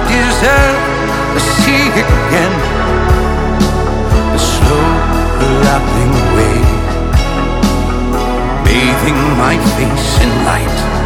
deserve to see again the slow lapping wave, bathing my face in light.